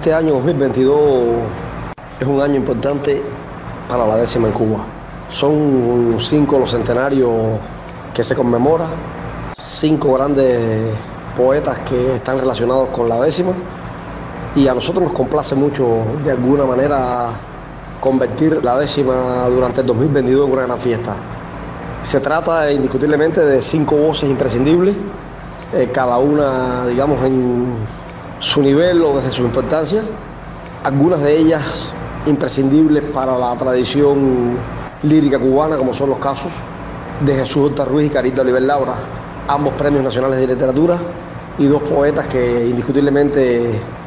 Este año 2022 es un año importante para la décima en Cuba. Son 5 los centenarios que se conmemora, 5 grandes poetas que están relacionados con la décima, y a nosotros nos complace mucho de alguna manera convertir la décima durante el 2022 en una gran fiesta. Se trata indiscutiblemente de 5 voces imprescindibles, cada una, digamos, en su nivel o desde su importancia, algunas de ellas imprescindibles para la tradición lírica cubana, como son los casos de Jesús Horta Ruiz y Caridad Oliver Laura, ambos premios nacionales de literatura, y 2 poetas que indiscutiblemente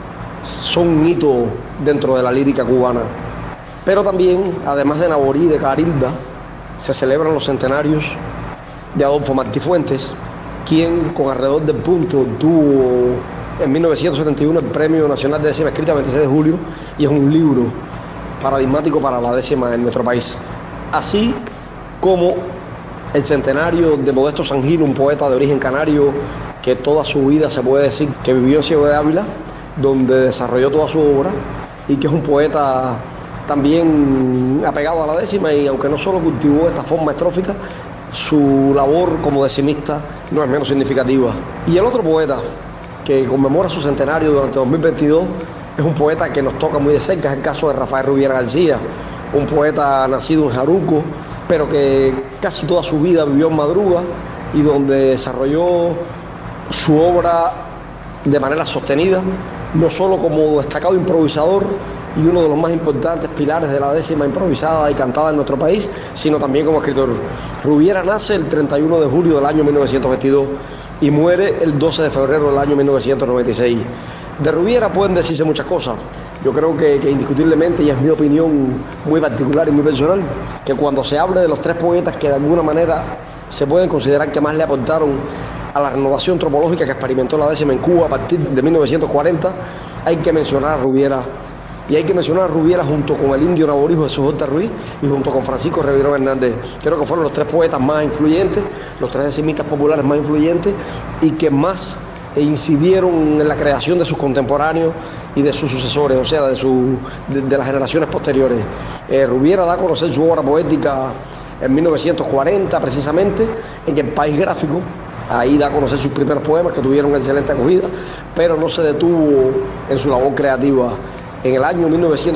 son un hito dentro de la lírica cubana. Pero también, además de Nabori y de Carilda, se celebran los centenarios de Adolfo Martí Fuentes, quien con alrededor del punto obtuvo en 1971 el Premio Nacional de Décima Escrita 26 de julio, y es un libro paradigmático para la décima en nuestro país. Así como el centenario de Modesto Sangil, un poeta de origen canario que toda su vida se puede decir que vivió en Ciego de Ávila, donde desarrolló toda su obra, y que es un poeta también apegado a la décima, y aunque no solo cultivó esta forma estrófica, su labor como decimista no es menos significativa. Y el otro poeta que conmemora su centenario durante 2022 es un poeta que nos toca muy de cerca, es el caso de Rafael Rubiera García, un poeta nacido en Jaruco, pero que casi toda su vida vivió en Madruga, y donde desarrolló su obra de manera sostenida, no solo como destacado improvisador y uno de los más importantes pilares de la décima improvisada y cantada en nuestro país, sino también como escritor. Rubiera nace el 31 de julio del año 1922 y muere el 12 de febrero del año 1996. De Rubiera pueden decirse muchas cosas. Yo creo que indiscutiblemente, y es mi opinión muy particular y muy personal, que cuando se hable de los 3 poetas que de alguna manera se pueden considerar que más le aportaron a la renovación antropológica que experimentó la décima en Cuba a partir de 1940, hay que mencionar a Rubiera. Y hay que mencionar a Rubiera junto con el indio naborijo Jesús Horta Ruiz y junto con Francisco Revirón Hernández. Creo que fueron los 3 poetas más influyentes, los 3 decimistas populares más influyentes, y que más incidieron en la creación de sus contemporáneos y de sus sucesores, o sea, de las generaciones posteriores. Rubiera da a conocer su obra poética en 1940, precisamente, en El País Gráfico. Ahí da a conocer sus primeros poemas, que tuvieron excelente acogida, pero no se detuvo en su labor creativa. En el año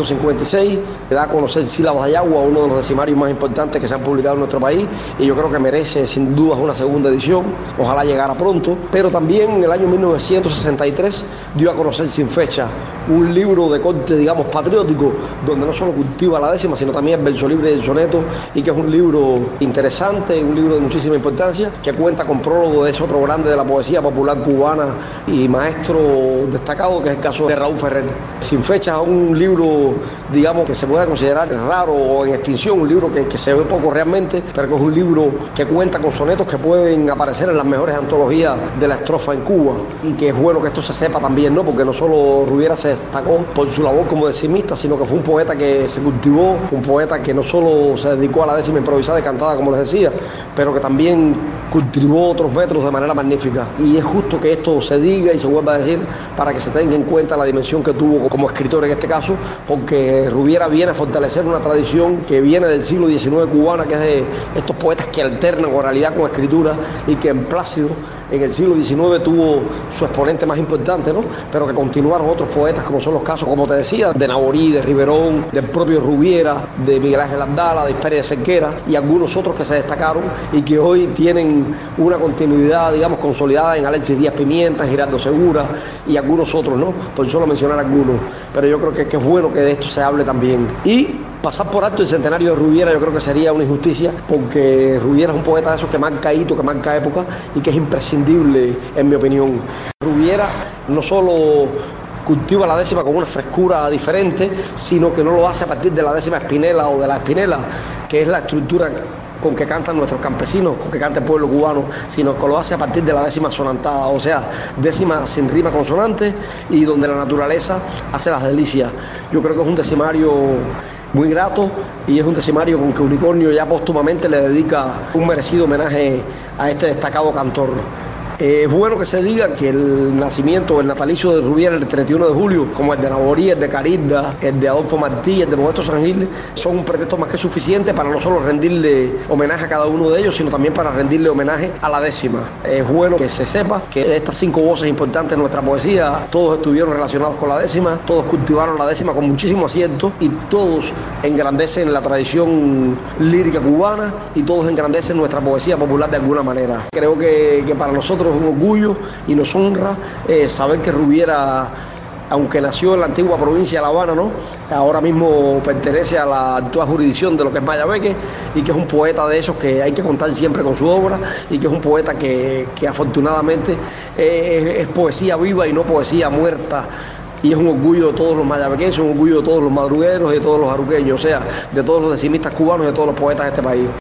1956 da a conocer Sílabas de Ayagua, uno de los decimarios más importantes que se han publicado en nuestro país, y yo creo que merece sin duda una segunda edición, ojalá llegara pronto. Pero también en el año 1963 dio a conocer Sin Fecha, un libro de corte, digamos, patriótico, donde no solo cultiva la décima, sino también el verso libre y el soneto, y que es un libro interesante, un libro de muchísima importancia, que cuenta con prólogo de ese otro grande de la poesía popular cubana y maestro destacado, que es el caso de Raúl Ferrer. Sin Fecha, un libro, digamos, que se pueda considerar raro o en extinción, un libro que se ve poco realmente, pero que es un libro que cuenta con sonetos que pueden aparecer en las mejores antologías de la estrofa en Cuba, y que es bueno que esto se sepa también, ¿no? Porque no solo Rubiera se destacó por su labor como decimista, sino que fue un poeta que se cultivó, un poeta que no solo se dedicó a la décima improvisada y cantada, como les decía, pero que también cultivó otros metros de manera magnífica. Y es justo que esto se diga y se vuelva a decir para que se tenga en cuenta la dimensión que tuvo como escritor en este caso, porque Rubiera viene a fortalecer una tradición que viene del siglo XIX cubana, que es de estos poetas que alternan oralidad con escritura, y que en Plácido en el siglo XIX tuvo su exponente más importante, ¿no? Pero que continuaron otros poetas, como son los casos, como te decía, de Nabori, de Riverón, del propio Rubiera, de Miguel Ángel Abdala, de Pérez de Cerquera, y algunos otros que se destacaron y que hoy tienen una continuidad, digamos, consolidada en Alexis Díaz Pimienta, Giraldo Segura y algunos otros, ¿no? Por solo mencionar algunos. Pero yo creo que es bueno que de esto se hable también. Y pasar por alto el centenario de Rubiera yo creo que sería una injusticia, porque Rubiera es un poeta de esos que marca hito, que marca época, y que es imprescindible, en mi opinión. Rubiera no solo cultiva la décima con una frescura diferente, sino que no lo hace a partir de la décima espinela o de la espinela, que es la estructura con que cantan nuestros campesinos, con que canta el pueblo cubano, sino que lo hace a partir de la décima sonantada, o sea, décima sin rima consonante, y donde la naturaleza hace las delicias. Yo creo que es un decimario muy grato, y es un decimario con que Unicornio ya póstumamente le dedica un merecido homenaje a este destacado cantor. Es bueno que se diga que el nacimiento, el natalicio de Rubiera el 31 de julio, como el de Navorí, el de Carilda, el de Adolfo Martí, el de Modesto San Gil, son un pretexto más que suficiente para no solo rendirle homenaje a cada uno de ellos, sino también para rendirle homenaje a la décima. Es bueno que se sepa que de estas 5 voces importantes en nuestra poesía, todos estuvieron relacionados con la décima, todos cultivaron la décima con muchísimo acierto y todos engrandecen la tradición lírica cubana y todos engrandecen nuestra poesía popular de alguna manera. Creo que para nosotros es un orgullo y nos honra saber que Rubiera, aunque nació en la antigua provincia de La Habana, ¿no?, ahora mismo pertenece a la actual jurisdicción de lo que es Mayabeque, y que es un poeta de esos que hay que contar siempre con su obra, y que es un poeta que afortunadamente es poesía viva y no poesía muerta. Y es un orgullo de todos los mayabequenses, un orgullo de todos los madrugueros, de todos los aruqueños, o sea, de todos los decimistas cubanos, de todos los poetas de este país.